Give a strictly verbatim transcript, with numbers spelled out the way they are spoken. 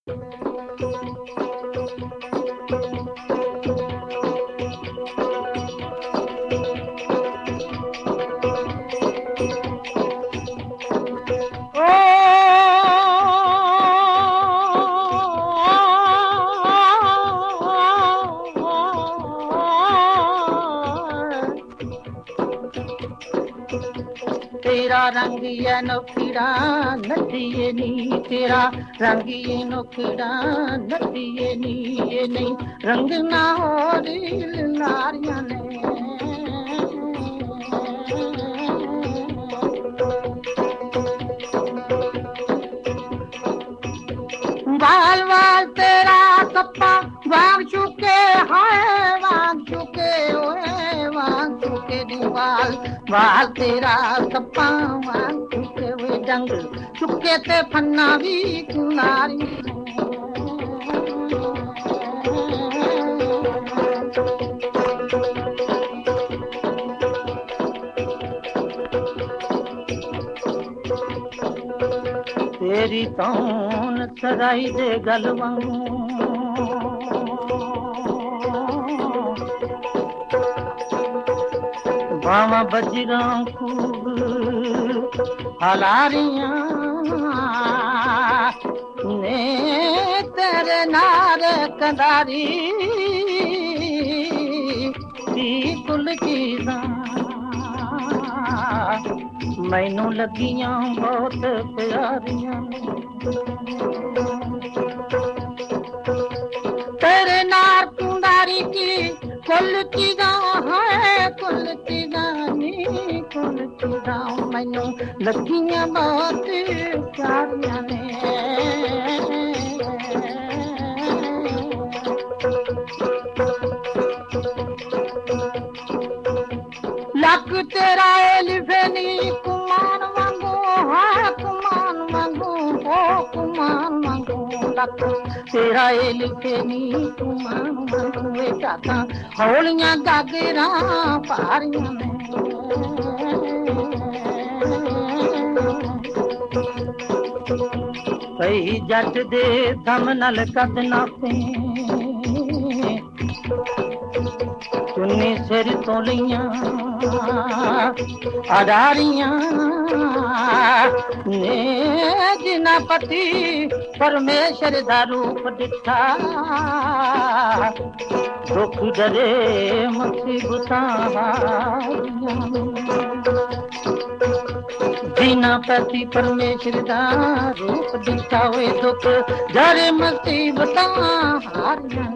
तेरा रंग ये नोखड़ा नदिए नी, तेरा रंग ये नोखड़ा नदिए नी, ये नहीं रंग ना हो दिल नारियां ने। बाल बाल तेरा कप्पा वाग चुके हैं, वाग चुके ओए वाग चुके दीवाल बाल तेरा कप्पा वाग चुके हुए जंग चुके ते फन्ना भी कुनारी। तेरी तौन सगाई दे गलवां बावा बजरां खूब हलारियां ने तेरे नार कंदारी दी कुल की मैनू लगियां बहुत प्यारियां। तेरे नार कुंदारी की कुल की है, कुल की गानी कुल की मैनू लगियां बहुत प्यारियां ने। लक तेरा एलिफेनी कुमान वांगू है, कुमान वांगू हो कुमान वांगू लक तेरा एलिफेनी कुमान वांगू वे चाका हौलियां गागरा पारियां ने। कई जट दे दम नल कद नापे चुन्नी सिर तो लियां अडारियां ने जिना पति परमेश्वर दा रूप दिखा दुख डरे मुसीबतां जिना पति परमेश्वर दा रूप दिखा हुए दुख डरे मुसीबतां हारियां।